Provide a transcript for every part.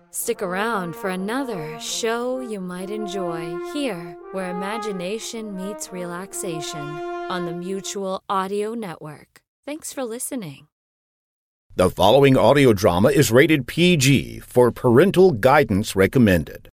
Stick around for another show you might enjoy here, where imagination meets relaxation on the Mutual Audio Network. Thanks for listening. The following audio drama is rated PG for parental guidance recommended.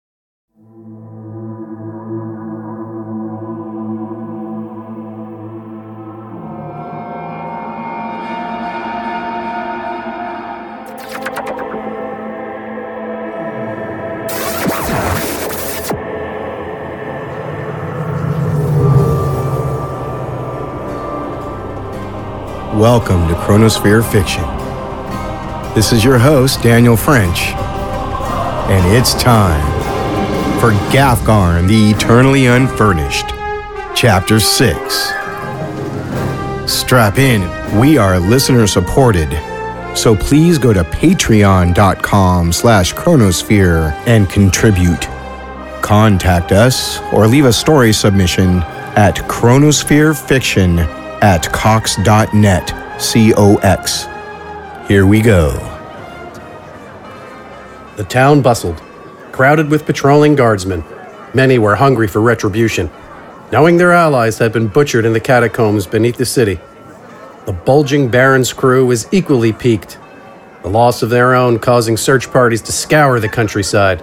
Welcome to Chronosphere Fiction. This is your host, Daniel French, and it's time for Gafgarn the Eternally Unfurnished, Chapter 6. Strap in, we are listener-supported, so please go to patreon.com/chronosphere and contribute. Contact us or leave a story submission at chronospherefiction@cox.net, COX. Here we go. The town bustled, crowded with patrolling guardsmen. Many were hungry for retribution, knowing their allies had been butchered in the catacombs beneath the city. The bulging Baron's crew was equally piqued, the loss of their own causing search parties to scour the countryside.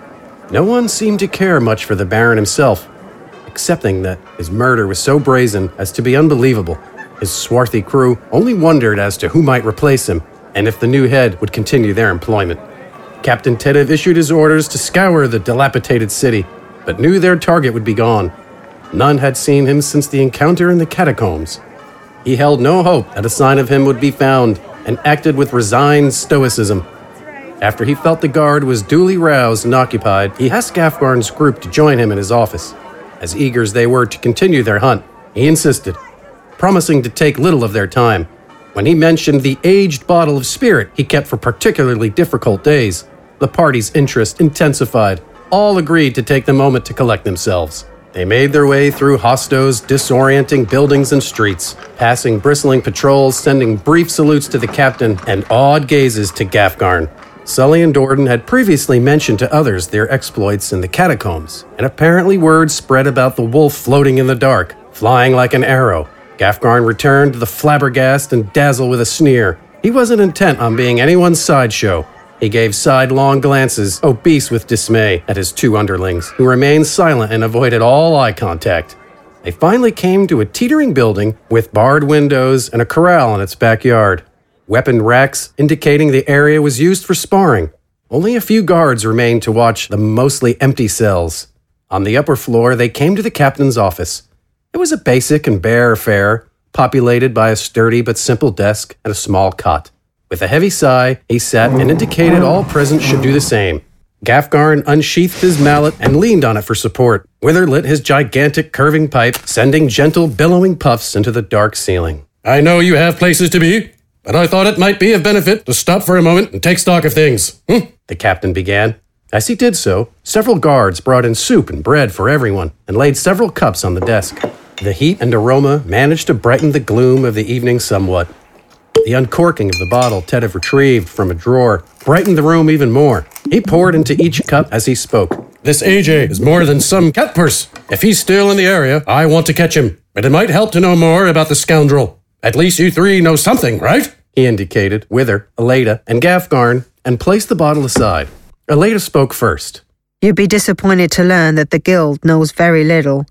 No one seemed to care much for the Baron himself, accepting that his murder was so brazen as to be unbelievable. His swarthy crew only wondered as to who might replace him, and if the new head would continue their employment. Captain Tedev issued his orders to scour the dilapidated city, but knew their target would be gone. None had seen him since the encounter in the catacombs. He held no hope that a sign of him would be found, and acted with resigned stoicism. After he felt the guard was duly roused and occupied, he asked Gafgarn's group to join him in his office. As eager as they were to continue their hunt, he insisted, promising to take little of their time. When he mentioned the aged bottle of spirit he kept for particularly difficult days, the party's interest intensified. All agreed to take the moment to collect themselves. They made their way through Hosto's disorienting buildings and streets, passing bristling patrols, sending brief salutes to the captain and awed gazes to Gafgarn. Sully and Dorden had previously mentioned to others their exploits in the catacombs, and apparently word spread about the wolf floating in the dark, flying like an arrow. Gafgarn returned to the flabbergast and dazzle with a sneer. He wasn't intent on being anyone's sideshow. He gave sidelong glances, obese with dismay, at his two underlings, who remained silent and avoided all eye contact. They finally came to a teetering building with barred windows and a corral in its backyard. Weapon racks indicating the area was used for sparring. Only a few guards remained to watch the mostly empty cells. On the upper floor, they came to the captain's office. It was a basic and bare affair, populated by a sturdy but simple desk and a small cot. With a heavy sigh, he sat and indicated all present should do the same. Gafgarn unsheathed his mallet and leaned on it for support. Wither lit his gigantic curving pipe, sending gentle billowing puffs into the dark ceiling. "I know you have places to be, but I thought it might be of benefit to stop for a moment and take stock of things." The captain began. As he did so, several guards brought in soup and bread for everyone and laid several cups on the desk. The heat and aroma managed to brighten the gloom of the evening somewhat. The uncorking of the bottle Tedev retrieved from a drawer brightened the room even more. He poured into each cup as he spoke. "This AJ is more than some cat purse. If he's still in the area, I want to catch him. But it might help to know more about the scoundrel. At least you three know something, right?" He indicated Wither, Aleda, and Gafgarn, and placed the bottle aside. Aleda spoke first. "You'd be disappointed to learn that the Guild knows very little.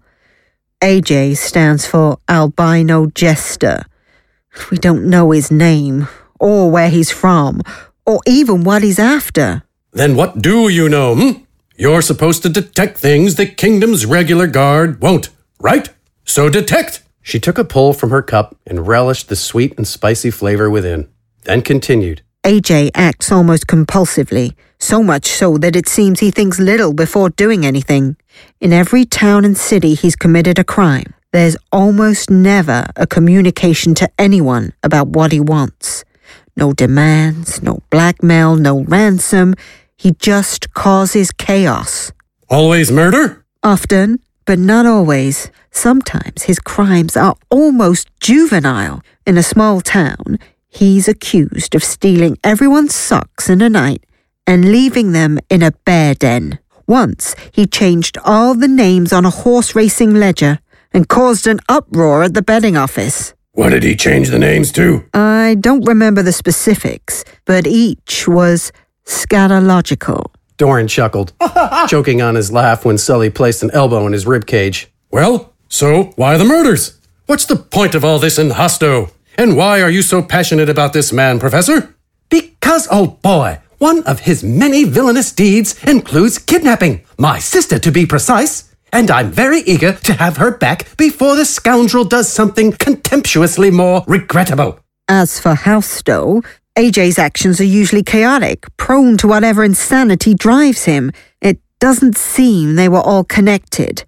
AJ stands for Albino Jester. We don't know his name, or where he's from, or even what he's after." "Then what do you know, You're supposed to detect things the kingdom's regular guard won't, right? So detect!" She took a pull from her cup and relished the sweet and spicy flavor within, then continued. AJ acts almost compulsively, so much so that it seems he thinks little before doing anything. In every town and city he's committed a crime, there's almost never a communication to anyone about what he wants. No demands, no blackmail, no ransom. He just causes chaos. "Always murder?" "Often, but not always. Sometimes his crimes are almost juvenile. In a small town, he's accused of stealing everyone's socks in a night and leaving them in a bear den. Once, he changed all the names on a horse racing ledger and caused an uproar at the betting office. What did he change the names to? I don't remember the specifics, but each was scatological. Doran chuckled, choking on his laugh when Sully placed an elbow in his ribcage. Well, so why the murders? What's the point of all this in Hosto? And why are you so passionate about this man, Professor? Because, old boy, one of his many villainous deeds includes kidnapping, my sister to be precise, and I'm very eager to have her back before the scoundrel does something contemptuously more regrettable. As for Hosto, AJ's actions are usually chaotic, prone to whatever insanity drives him. It doesn't seem they were all connected.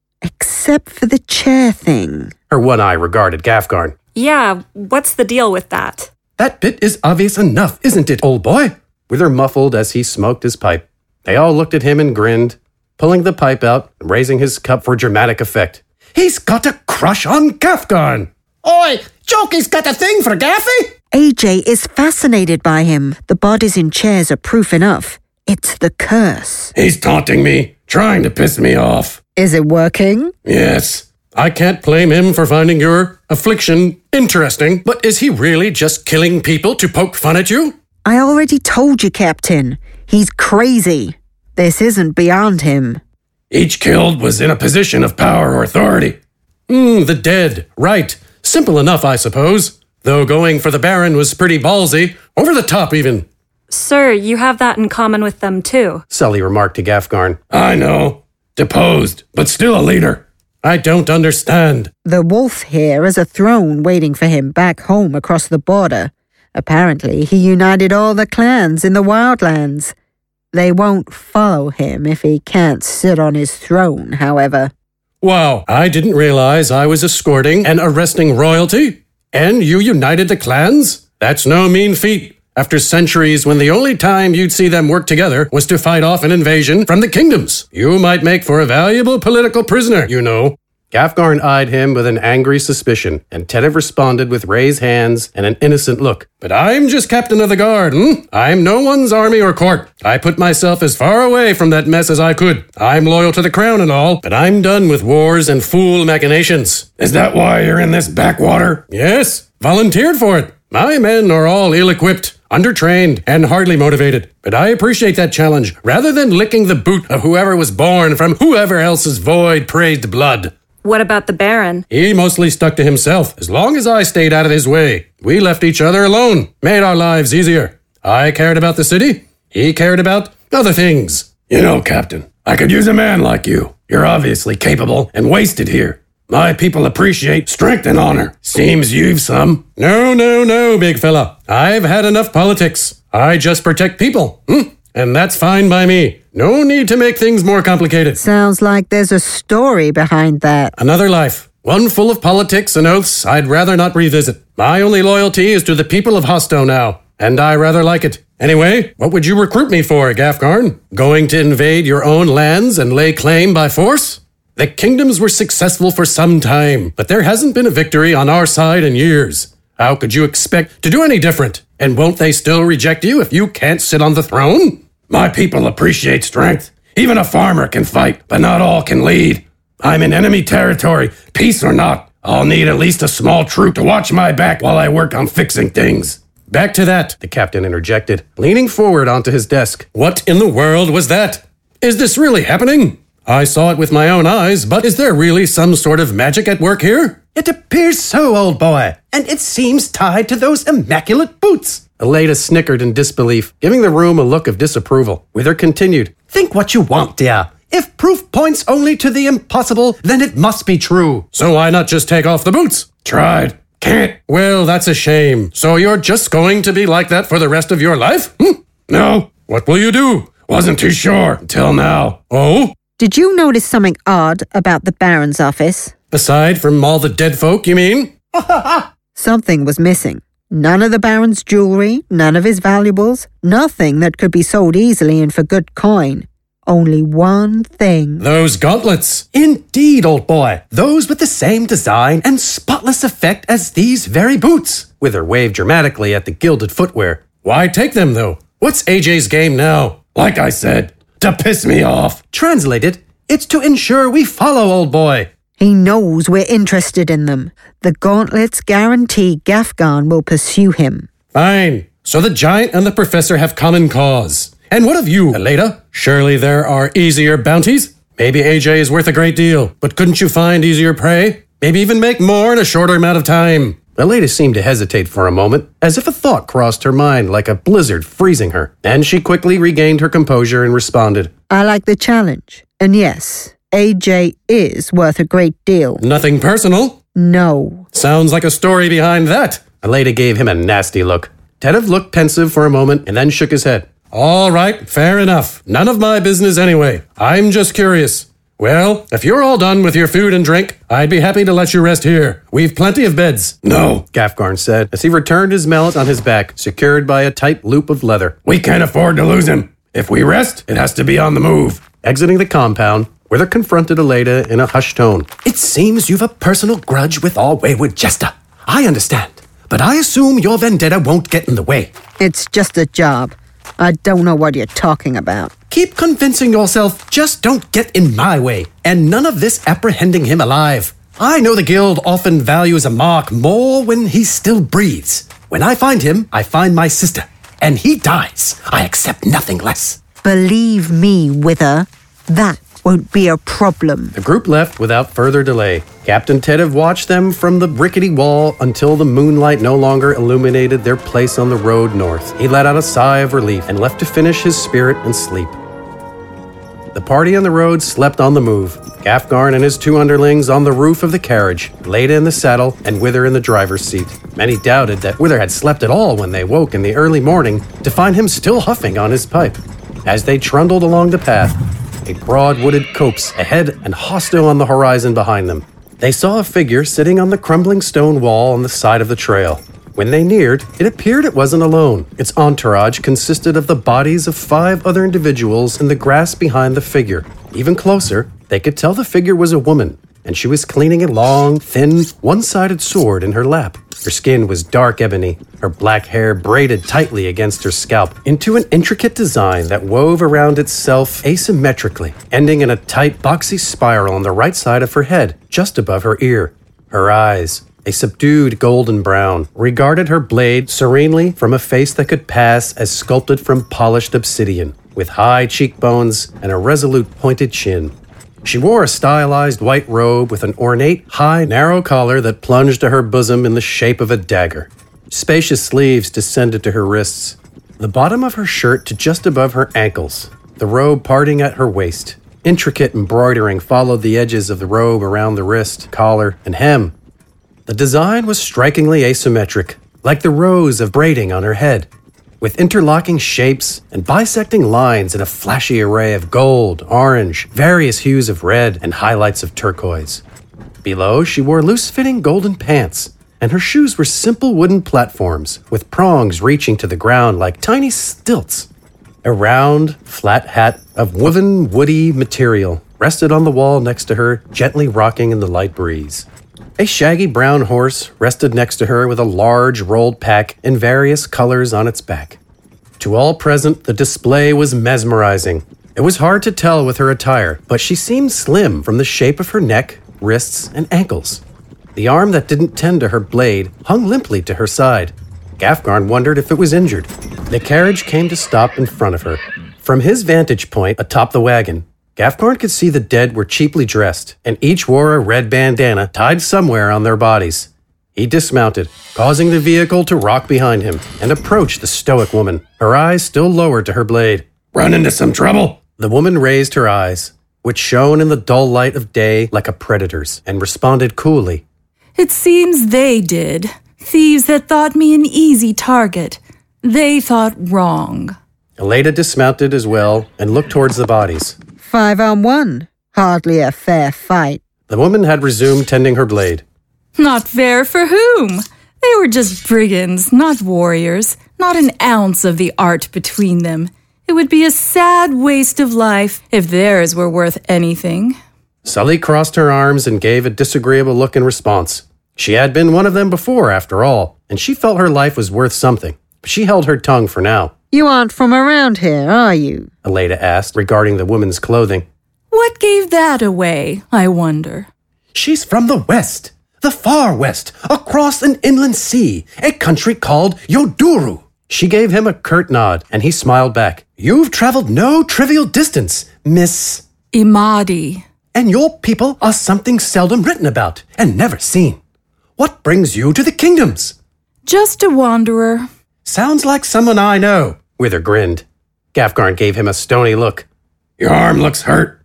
Except for the chair thing. Her one eye regarded Gafgarn. Yeah, what's the deal with that? That bit is obvious enough, isn't it, old boy? With her muffled as he smoked his pipe. They all looked at him and grinned, pulling the pipe out and raising his cup for dramatic effect. He's got a crush on Gafgarn. Oi, Jokey's got a thing for Gaffy? AJ is fascinated by him. The bodies in chairs are proof enough. It's the curse. He's taunting me, trying to piss me off. Is it working? Yes. I can't blame him for finding your affliction interesting, but is he really just killing people to poke fun at you? I already told you, Captain. He's crazy. This isn't beyond him. Each killed was in a position of power or authority. The dead. Right. Simple enough, I suppose. Though going for the Baron was pretty ballsy. Over the top, even. Sir, you have that in common with them, too. Sully remarked to Gafgarn. I know. Deposed, but still a leader. I don't understand. The wolf here has a throne waiting for him back home across the border. Apparently, he united all the clans in the Wildlands. They won't follow him if he can't sit on his throne, however. Wow, I didn't realize I was escorting and arresting royalty. And you united the clans? That's no mean feat. After centuries when the only time you'd see them work together was to fight off an invasion from the kingdoms. You might make for a valuable political prisoner, you know. Gafgarn eyed him with an angry suspicion, and Tedev responded with raised hands and an innocent look. But I'm just captain of the guard, I'm no one's army or court. I put myself as far away from that mess as I could. I'm loyal to the crown and all, but I'm done with wars and fool machinations. Is that why you're in this backwater? Yes, volunteered for it. My men are all ill-equipped, undertrained, and hardly motivated. But I appreciate that challenge, rather than licking the boot of whoever was born from whoever else's void-praised blood. What about the Baron? He mostly stuck to himself, as long as I stayed out of his way. We left each other alone, made our lives easier. I cared about the city. He cared about other things. You know, Captain, I could use a man like you. You're obviously capable and wasted here. My people appreciate strength and honor. Seems you've some. No, big fella. I've had enough politics. I just protect people. And that's fine by me. No need to make things more complicated. Sounds like there's a story behind that. Another life. One full of politics and oaths I'd rather not revisit. My only loyalty is to the people of Hosto now, and I rather like it. Anyway, what would you recruit me for, Gafgarn? Going to invade your own lands and lay claim by force? The kingdoms were successful for some time, but there hasn't been a victory on our side in years. How could you expect to do any different? And won't they still reject you if you can't sit on the throne? My people appreciate strength. Even a farmer can fight, but not all can lead. I'm in enemy territory, peace or not. I'll need at least a small troop to watch my back while I work on fixing things. Back to that, the captain interjected, leaning forward onto his desk. What in the world was that? Is this really happening? I saw it with my own eyes, but is there really some sort of magic at work here? It appears so, old boy, and it seems tied to those immaculate boots. Aleda snickered in disbelief, giving the room a look of disapproval. Wither continued, Think what you want, dear. If proof points only to the impossible, then it must be true. So why not just take off the boots? Tried. Can't. Well, that's a shame. So you're just going to be like that for the rest of your life? No. What will you do? Wasn't too sure until now. Oh? Did you notice something odd about the Baron's office? Aside from all the dead folk, you mean? Something was missing. None of the Baron's jewelry, none of his valuables, nothing that could be sold easily and for good coin. Only one thing. Those gauntlets. Indeed, old boy. Those with the same design and spotless effect as these very boots. Wither waved dramatically at the gilded footwear. Why take them, though? What's AJ's game now? Like I said, to piss me off. Translated, it's to ensure we follow, old boy. He knows we're interested in them. The gauntlets guarantee Gafgarn will pursue him. Fine. So the giant and the professor have common cause. And what of you, Aleda? Surely there are easier bounties? Maybe AJ is worth a great deal, but couldn't you find easier prey? Maybe even make more in a shorter amount of time. Aleda seemed to hesitate for a moment, as if a thought crossed her mind like a blizzard freezing her. Then she quickly regained her composure and responded. I like the challenge. And yes, AJ is worth a great deal. Nothing personal? No. Sounds like a story behind that. Aleda gave him a nasty look. Tedev looked pensive for a moment and then shook his head. All right, fair enough. None of my business anyway. I'm just curious. Well, if you're all done with your food and drink, I'd be happy to let you rest here. We've plenty of beds. No, Gafgarn said, as he returned his mallet on his back, secured by a tight loop of leather. We can't afford to lose him. If we rest, it has to be on the move. Exiting the compound, Wither confronted Aleda in a hushed tone. It seems you've a personal grudge with all wayward Jester. I understand, but I assume your vendetta won't get in the way. It's just a job. I don't know what you're talking about. Keep convincing yourself, just don't get in my way, and none of this apprehending him alive. I know the guild often values a mark more when he still breathes. When I find him, I find my sister, and he dies. I accept nothing less. Believe me, Wither, that won't be a problem. The group left without further delay. Captain Tedev watched them from the rickety wall until the moonlight no longer illuminated their place on the road north. He let out a sigh of relief and left to finish his spirit and sleep. The party on the road slept on the move. Gafgarn and his two underlings on the roof of the carriage, Leda in the saddle and Wither in the driver's seat. Many doubted that Wither had slept at all when they woke in the early morning to find him still huffing on his pipe. As they trundled along the path, a broad wooded copse ahead and Hosto on the horizon behind them. They saw a figure sitting on the crumbling stone wall on the side of the trail. When they neared, it appeared it wasn't alone. Its entourage consisted of the bodies of 5 other individuals in the grass behind the figure. Even closer, they could tell the figure was a woman, and she was cleaning a long, thin, one-sided sword in her lap. Her skin was dark ebony, her black hair braided tightly against her scalp into an intricate design that wove around itself asymmetrically, ending in a tight, boxy spiral on the right side of her head, just above her ear. Her eyes, a subdued golden brown, regarded her blade serenely from a face that could pass as sculpted from polished obsidian, with high cheekbones and a resolute pointed chin. She wore a stylized white robe with an ornate, high, narrow collar that plunged to her bosom in the shape of a dagger. Spacious sleeves descended to her wrists, the bottom of her shirt to just above her ankles, the robe parting at her waist. Intricate embroidering followed the edges of the robe around the wrist, collar, and hem. The design was strikingly asymmetric, like the rows of braiding on her head, with interlocking shapes and bisecting lines in a flashy array of gold, orange, various hues of red, and highlights of turquoise. Below, she wore loose-fitting golden pants, and her shoes were simple wooden platforms with prongs reaching to the ground like tiny stilts. A round, flat hat of woven, woody material rested on the wall next to her, gently rocking in the light breeze. A shaggy brown horse rested next to her with a large rolled pack in various colors on its back. To all present, the display was mesmerizing. It was hard to tell with her attire, but she seemed slim from the shape of her neck, wrists, and ankles. The arm that didn't tend to her blade hung limply to her side. Gafgarn wondered if it was injured. The carriage came to stop in front of her. From his vantage point atop the wagon, Gafgarn could see the dead were cheaply dressed, and each wore a red bandana tied somewhere on their bodies. He dismounted, causing the vehicle to rock behind him, and approached the stoic woman, her eyes still lowered to her blade. Run into some trouble? The woman raised her eyes, which shone in the dull light of day like a predator's, and responded coolly. It seems they did. Thieves that thought me an easy target. They thought wrong. Aleda dismounted as well and looked towards the bodies. 5-on-1. Hardly a fair fight. The woman had resumed tending her blade. Not fair for whom? They were just brigands, not warriors. Not an ounce of the art between them. It would be a sad waste of life if theirs were worth anything. Sully crossed her arms and gave a disagreeable look in response. She had been one of them before, after all, and she felt her life was worth something, but she held her tongue for now. You aren't from around here, are you? Aleida asked, regarding the woman's clothing. What gave that away, I wonder? She's from the west, the far west, across an inland sea, a country called Yoduru. She gave him a curt nod, and he smiled back. You've traveled no trivial distance, Miss Imadi. And your people are something seldom written about and never seen. What brings you to the kingdoms? Just a wanderer. Sounds like someone I know. Wither grinned. Gafgarn gave him a stony look. Your arm looks hurt.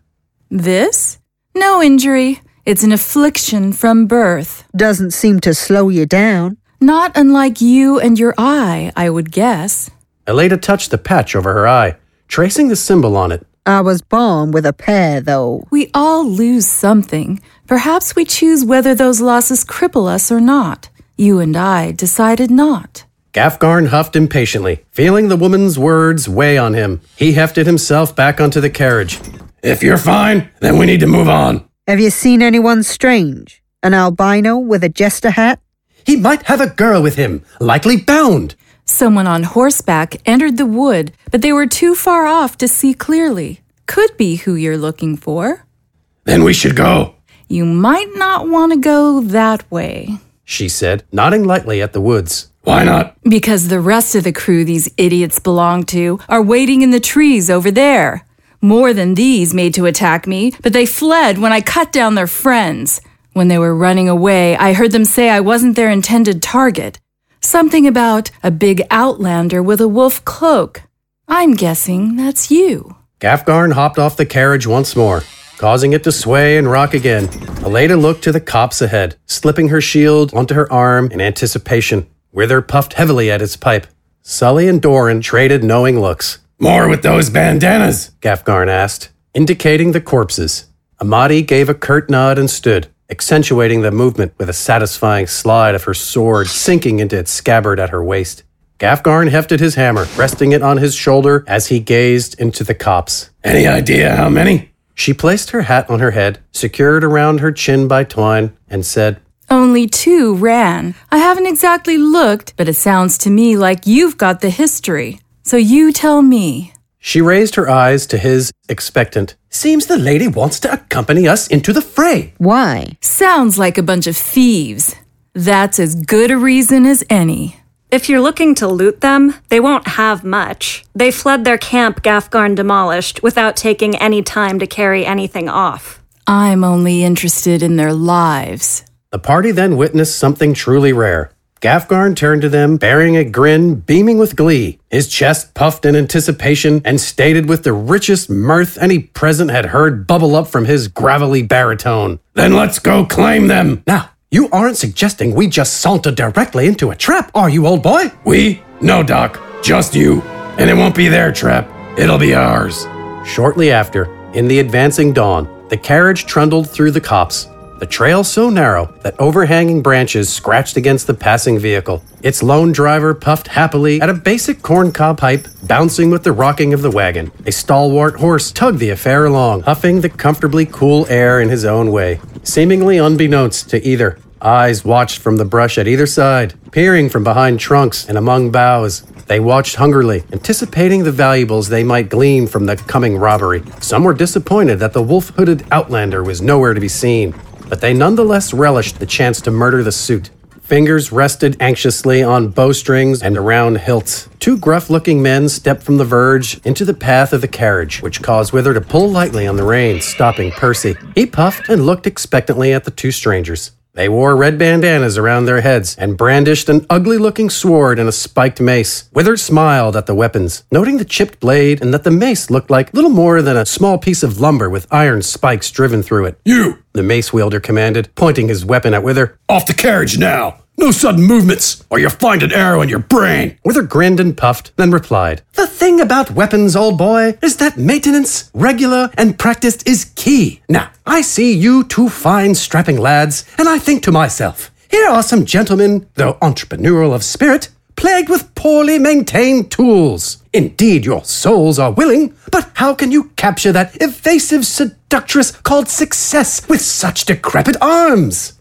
This? No injury. It's an affliction from birth. Doesn't seem to slow you down. Not unlike you and your eye, I would guess. Aleida touched the patch over her eye, tracing the symbol on it. I was born with a pair, though. We all lose something. Perhaps we choose whether those losses cripple us or not. You and I decided not. Gafgarn huffed impatiently, feeling the woman's words weigh on him. He hefted himself back onto the carriage. If you're fine, then we need to move on. Have you seen anyone strange? An albino with a jester hat? He might have a girl with him, likely bound. Someone on horseback entered the wood, but they were too far off to see clearly. Could be who you're looking for. Then we should go. You might not want to go that way, she said, nodding lightly at the woods. Why not? Because the rest of the crew these idiots belong to are waiting in the trees over there. More than these made to attack me, but they fled when I cut down their friends. When they were running away, I heard them say I wasn't their intended target. Something about a big outlander with a wolf cloak. I'm guessing that's you. Gafgarn hopped off the carriage once more, causing it to sway and rock again. Aleida looked to the copse ahead, slipping her shield onto her arm in anticipation. Wither puffed heavily at his pipe. Sully and Doran traded knowing looks. More with those bandanas, Gafgarn asked, indicating the corpses. Imadi gave a curt nod and stood, accentuating the movement with a satisfying slide of her sword sinking into its scabbard at her waist. Gafgarn hefted his hammer, resting it on his shoulder as he gazed into the copse. Any idea how many? She placed her hat on her head, secured around her chin by twine, and said, Only 2 ran. I haven't exactly looked, but it sounds to me like you've got the history. So you tell me. She raised her eyes to his, expectant. Seems the lady wants to accompany us into the fray. Why? Sounds like a bunch of thieves. That's as good a reason as any. If you're looking to loot them, they won't have much. They fled their camp Gafgarn demolished without taking any time to carry anything off. I'm only interested in their lives. The party then witnessed something truly rare. Gafgarn turned to them, bearing a grin, beaming with glee. His chest puffed in anticipation and stated with the richest mirth any present had heard bubble up from his gravelly baritone. Then let's go claim them. Now, you aren't suggesting we just saunter directly into a trap, are you, old boy? We? No, Doc. Just you. And it won't be their trap. It'll be ours. Shortly after, in the advancing dawn, the carriage trundled through the copse. The trail so narrow that overhanging branches scratched against the passing vehicle. Its lone driver puffed happily at a basic corncob pipe, bouncing with the rocking of the wagon. A stalwart horse tugged the affair along, huffing the comfortably cool air in his own way. Seemingly unbeknownst to either, eyes watched from the brush at either side, peering from behind trunks and among boughs. They watched hungrily, anticipating the valuables they might glean from the coming robbery. Some were disappointed that the wolf-hooded outlander was nowhere to be seen, but they nonetheless relished the chance to murder the suit. Fingers rested anxiously on bowstrings and around hilts. 2 gruff-looking men stepped from the verge into the path of the carriage, which caused Wither to pull lightly on the reins, stopping Percy. He puffed and looked expectantly at the 2 strangers. They wore red bandanas around their heads and brandished an ugly-looking sword and a spiked mace. Wither smiled at the weapons, noting the chipped blade and that the mace looked like little more than a small piece of lumber with iron spikes driven through it. You, the mace wielder commanded, pointing his weapon at Wither. Off the carriage now! No sudden movements, or you'll find an arrow in your brain. Wither grinned and puffed, then replied, The thing about weapons, old boy, is that maintenance, regular and practiced, is key. Now, I see you 2 fine, strapping lads, and I think to myself, here are some gentlemen, though entrepreneurial of spirit, plagued with poorly maintained tools. Indeed, your souls are willing, but how can you capture that evasive seductress called success with such decrepit arms?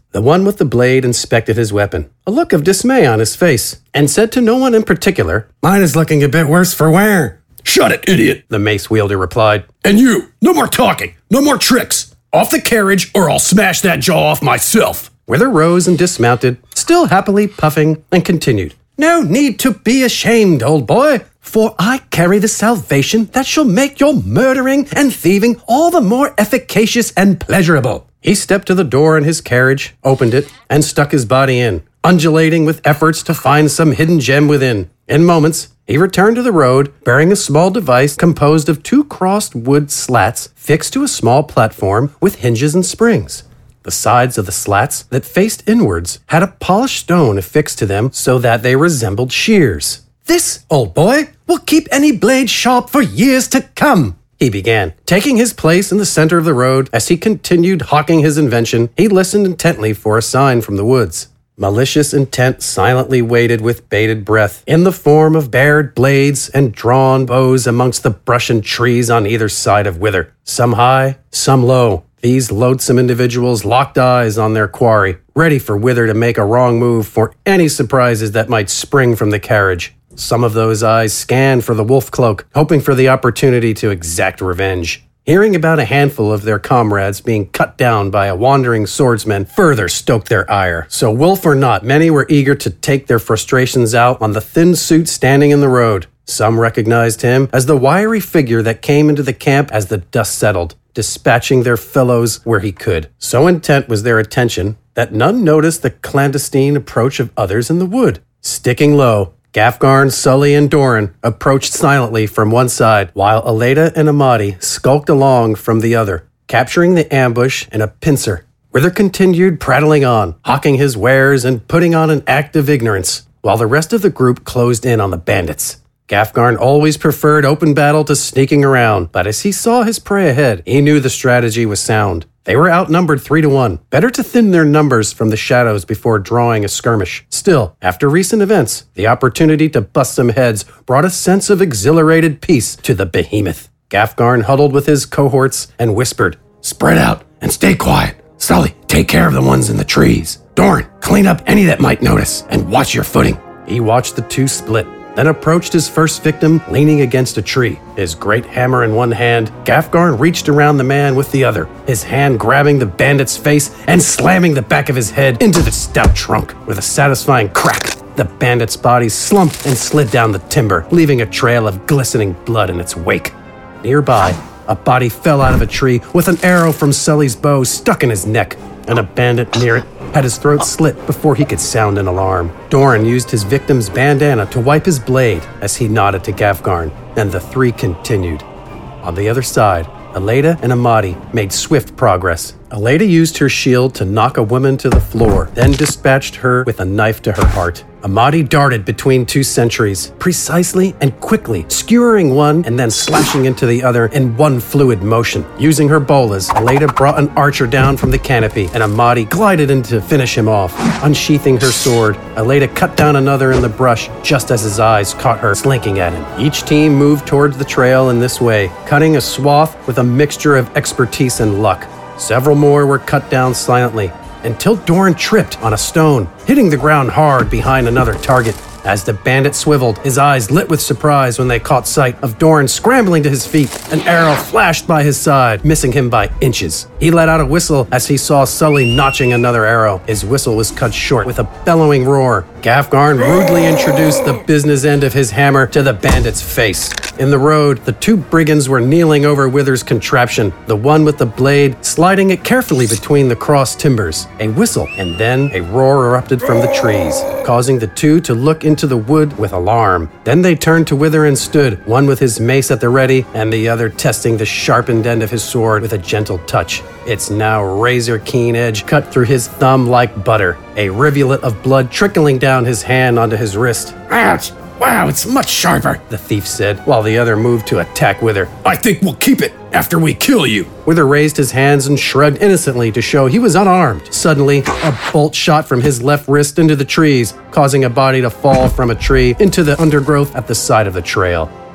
The one with the blade inspected his weapon, a look of dismay on his face, and said to no one in particular, "Mine is looking a bit worse for wear." "Shut it, idiot," the mace wielder replied. "And you, no more talking, no more tricks. Off the carriage or I'll smash that jaw off myself." Wither rose and dismounted, still happily puffing, and continued. "No need to be ashamed, old boy, for I carry the salvation that shall make your murdering and thieving all the more efficacious and pleasurable." He stepped to the door in his carriage, opened it, and stuck his body in, undulating with efforts to find some hidden gem within. In moments, he returned to the road, bearing a small device composed of 2 crossed wood slats fixed to a small platform with hinges and springs. The sides of the slats that faced inwards had a polished stone affixed to them so that they resembled shears. "This, old boy, will keep any blade sharp for years to come," he began. Taking his place in the center of the road as he continued hawking his invention, he listened intently for a sign from the woods. Malicious intent silently waited with bated breath, in the form of bared blades and drawn bows amongst the brush and trees on either side of Wither. Some high, some low. These loathsome individuals locked eyes on their quarry, ready for Wither to make a wrong move for any surprises that might spring from the carriage. Some of those eyes scanned for the wolf cloak, hoping for the opportunity to exact revenge. Hearing about a handful of their comrades being cut down by a wandering swordsman further stoked their ire. So wolf or not, many were eager to take their frustrations out on the thin suit standing in the road. Some recognized him as the wiry figure that came into the camp as the dust settled, dispatching their fellows where he could. So intent was their attention that none noticed the clandestine approach of others in the wood. Sticking low, Gafgarn, Sully, and Doran approached silently from one side, while Aleda and Amadi skulked along from the other, capturing the ambush in a pincer. Wither continued prattling on, hawking his wares and putting on an act of ignorance, while the rest of the group closed in on the bandits. Gafgarn always preferred open battle to sneaking around, but as he saw his prey ahead, he knew the strategy was sound. They were outnumbered 3-1. Better to thin their numbers from the shadows before drawing a skirmish. Still, after recent events, the opportunity to bust some heads brought a sense of exhilarated peace to the behemoth. Gafgarn huddled with his cohorts and whispered, "Spread out and stay quiet. Sully, take care of the ones in the trees. Doran, clean up any that might notice and watch your footing." He watched the two split, then approached his first victim leaning against a tree. His great hammer in one hand, Gafgarn reached around the man with the other, his hand grabbing the bandit's face and slamming the back of his head into the stout trunk. With a satisfying crack, the bandit's body slumped and slid down the timber, leaving a trail of glistening blood in its wake. Nearby, a body fell out of a tree with an arrow from Sully's bow stuck in his neck, and a bandit near it had his throat slit before he could sound an alarm. Doran used his victim's bandana to wipe his blade as he nodded to Gafgarn, and the three continued. On the other side, Aleda and Amadi made swift progress. Aleda used her shield to knock a woman to the floor, then dispatched her with a knife to her heart. Amadi darted between two sentries, precisely and quickly, skewering one and then slashing into the other in one fluid motion. Using her bolas, Aleda brought an archer down from the canopy, and Amadi glided in to finish him off. Unsheathing her sword, Aleda cut down another in the brush just as his eyes caught her slinking at him. Each team moved towards the trail in this way, cutting a swath with a mixture of expertise and luck. Several more were cut down silently, until Doran tripped on a stone, hitting the ground hard behind another target. As the bandit swiveled, his eyes lit with surprise when they caught sight of Doran scrambling to his feet. An arrow flashed by his side, missing him by inches. He let out a whistle as he saw Sully notching another arrow. His whistle was cut short with a bellowing roar. Gafgarn rudely introduced the business end of his hammer to the bandit's face. In the road, the two brigands were kneeling over Wither's contraption, the one with the blade sliding it carefully between the crossed timbers. A whistle, and then a roar erupted from the trees, causing the two to look into the wood with alarm. Then they turned to Wither and stood, one with his mace at the ready, and the other testing the sharpened end of his sword with a gentle touch. Its now razor-keen edge cut through his thumb like butter, a rivulet of blood trickling down his hand onto his wrist. "Ouch! Wow, it's much sharper," the thief said, while the other moved to attack Wither. "I think we'll keep it after we kill you." Wither raised his hands and shrugged innocently to show he was unarmed. Suddenly, a bolt shot from his left wrist into the trees, causing a body to fall from a tree into the undergrowth at the side of the trail.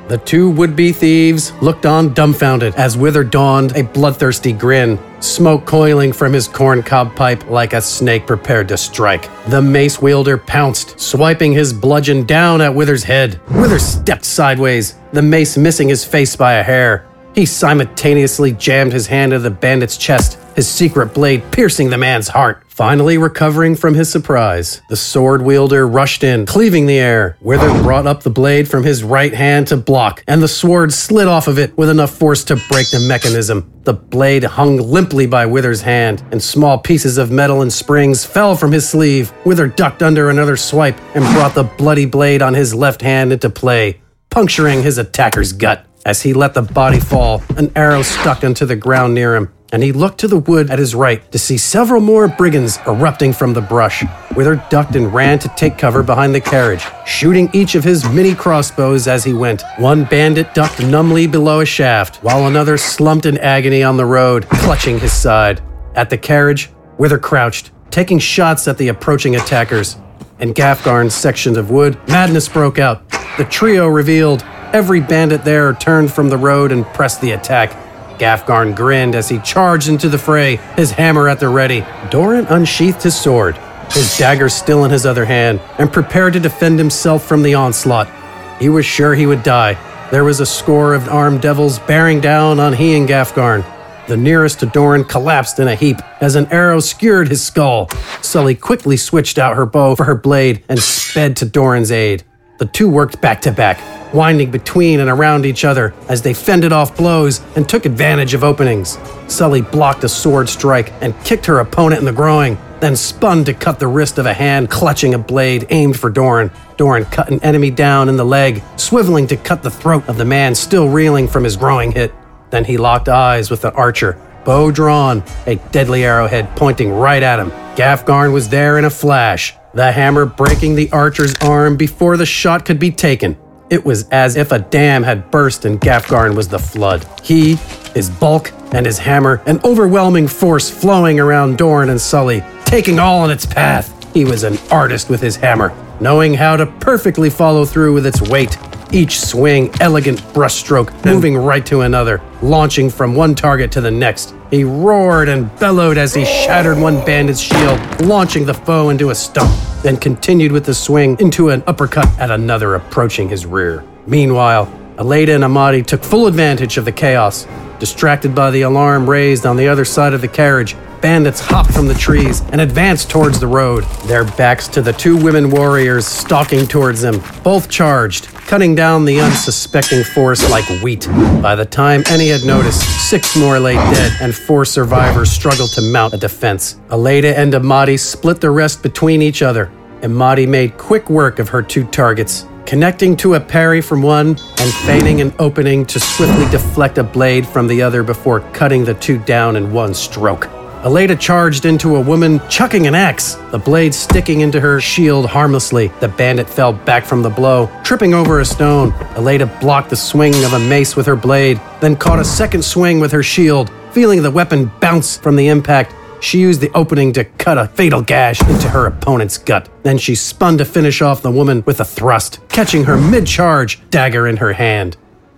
The two would-be thieves looked on dumbfounded as Wither donned a bloodthirsty grin, smoke coiling from his corncob pipe like a snake prepared to strike. The mace wielder pounced, swiping his bludgeon down at Wither's head. Wither stepped sideways, the mace missing his face by a hair. He simultaneously jammed his hand into the bandit's chest, his secret blade piercing the man's heart. Finally recovering from his surprise, the sword wielder rushed in, cleaving the air. Wither brought up the blade from his right hand to block, and the sword slid off of it with enough force to break the mechanism. The blade hung limply by Wither's hand, and small pieces of metal and springs fell from his sleeve. Wither ducked under another swipe and brought the bloody blade on his left hand into play, puncturing his attacker's gut. As he let the body fall, an arrow stuck into the ground near him, and he looked to the wood at his right to see several more brigands erupting from the brush. Wither ducked and ran to take cover behind the carriage, shooting each of his mini crossbows as he went. One bandit ducked numbly below a shaft, while another slumped in agony on the road, clutching his side. At the carriage, Wither crouched, taking shots at the approaching attackers. In Gafgarn's section of wood, madness broke out. The trio revealed. Every bandit there turned from the road and pressed the attack. Gafgarn grinned as he charged into the fray, his hammer at the ready. Doran unsheathed his sword, his dagger still in his other hand, and prepared to defend himself from the onslaught. He was sure he would die. There was a score of armed devils bearing down on he and Gafgarn. The nearest to Doran collapsed in a heap as an arrow skewered his skull. Sully quickly switched out her bow for her blade and sped to Doran's aid. The two worked back to back, winding between and around each other as they fended off blows and took advantage of openings. Sully blocked a sword strike and kicked her opponent in the groin, then spun to cut the wrist of a hand clutching a blade aimed for Doran. Doran cut an enemy down in the leg, swiveling to cut the throat of the man still reeling from his growing hit. Then he locked eyes with the archer, bow drawn, a deadly arrowhead pointing right at him. Gafgarn was there in a flash, the hammer breaking the archer's arm before the shot could be taken. It was as if a dam had burst and Gafgarn was the flood. He, his bulk, and his hammer, an overwhelming force flowing around Doran and Sully, taking all in its path. He was an artist with his hammer, knowing how to perfectly follow through with its weight. Each swing, elegant brushstroke, moving right to another, launching from one target to the next. He roared and bellowed as he shattered one bandit's shield, launching the foe into a stump, then continued with the swing into an uppercut at another approaching his rear. Meanwhile, Aleida and Amadi took full advantage of the chaos. Distracted by the alarm raised on the other side of the carriage, bandits hopped from the trees and advanced towards the road, their backs to the two women warriors stalking towards them. Both charged, cutting down the unsuspecting force like wheat. By the time any had noticed, 6 more lay dead and 4 survivors struggled to mount a defense. Aleida and Amadi split the rest between each other. Amadi made quick work of her 2 targets, connecting to a parry from one and feigning an opening to swiftly deflect a blade from the other before cutting the 2 down in one stroke. Aleida charged into a woman, chucking an axe, the blade sticking into her shield harmlessly. The bandit fell back from the blow, tripping over a stone. Aleida blocked the swing of a mace with her blade, then caught a second swing with her shield. Feeling the weapon bounce from the impact, she used the opening to cut a fatal gash into her opponent's gut. Then she spun to finish off the woman with a thrust, catching her mid-charge, dagger in her hand.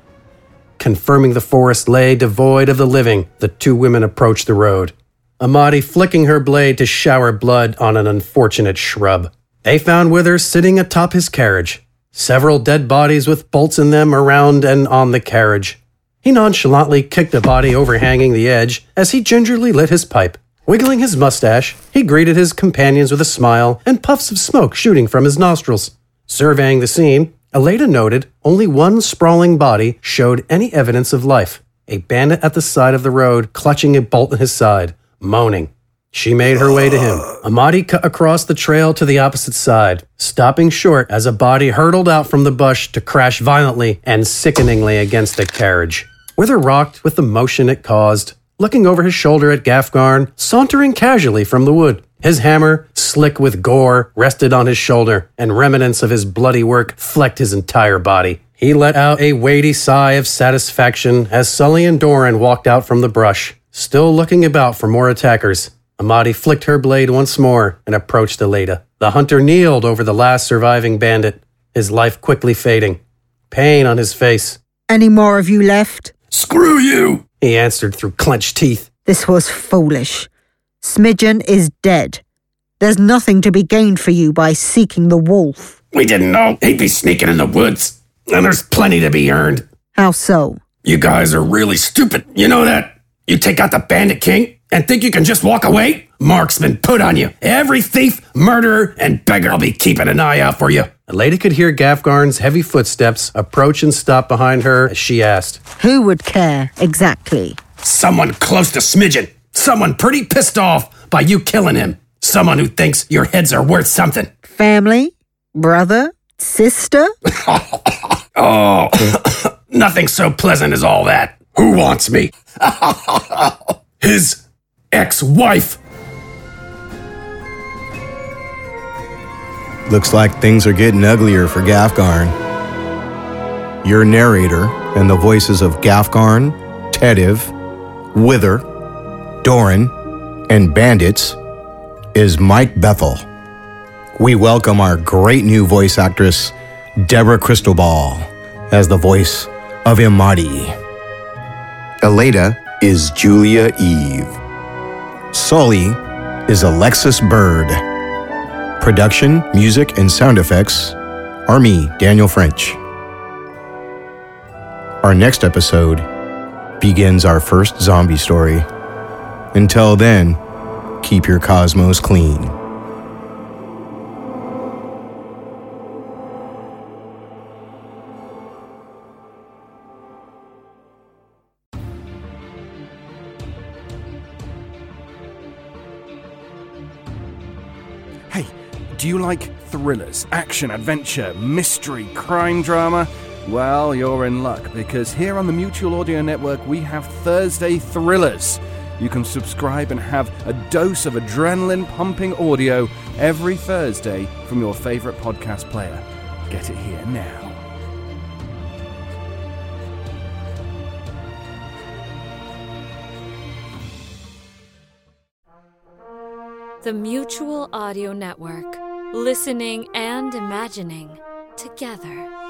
Confirming the forest lay devoid of the living, the 2 women approached the road, Amadi flicking her blade to shower blood on an unfortunate shrub. They found Wither sitting atop his carriage, several dead bodies with bolts in them around and on the carriage. He nonchalantly kicked a body overhanging the edge as he gingerly lit his pipe. Wiggling his mustache, he greeted his companions with a smile and puffs of smoke shooting from his nostrils. Surveying the scene, Aleida noted only one sprawling body showed any evidence of life, a bandit at the side of the road clutching a bolt in his side, moaning. She made her way to him. Amadi cut across the trail to the opposite side, stopping short as a body hurtled out from the bush to crash violently and sickeningly against a carriage. Wither rocked with the motion it caused, looking over his shoulder at Gafgarn, sauntering casually from the wood. His hammer, slick with gore, rested on his shoulder, and remnants of his bloody work flecked his entire body. He let out a weighty sigh of satisfaction as Sully and Doran walked out from the brush, still looking about for more attackers. Amadi flicked her blade once more and approached Aleida. The hunter kneeled over the last surviving bandit, his life quickly fading. pain on his face. Any more of you left? Screw you! He answered through clenched teeth. This was foolish. Smidgen is dead. There's nothing to be gained for you by seeking the wolf. We didn't know he'd be sneaking in the woods. And there's plenty to be earned. How so? You guys are really stupid. You know that? You take out the Bandit King and think you can just walk away? Mark's been put on you. Every thief, murderer, and beggar will be keeping an eye out for you. Leda could hear Gafgarn's heavy footsteps approach and stop behind her as she asked, Who would care, exactly? Someone close to Smidgen. Someone pretty pissed off by you killing him. Someone who thinks your heads are worth something. Family? Brother? Sister? Oh, nothing so pleasant as all that. Who wants me? His ex-wife. Looks like things are getting uglier for Gafgarn. Your narrator and the voices of Gafgarn, Tetiv, Wither, Doran, and Bandits is Mike Bethel. We welcome our great new voice actress, Deborah Cristobal, as the voice of Imadi. Aleda is Julia Eve. Sully is Alexis Bird. Production, music, and sound effects are me, Daniel French. Our next episode begins our first zombie story. Until then, keep your cosmos clean. Hey, do you like thrillers, action, adventure, mystery, crime drama? Well, you're in luck, because here on the Mutual Audio Network we have Thursday Thrillers. You can subscribe and have a dose of adrenaline-pumping audio every Thursday from your favorite podcast player. Get it here now. The Mutual Audio Network. Listening and imagining together.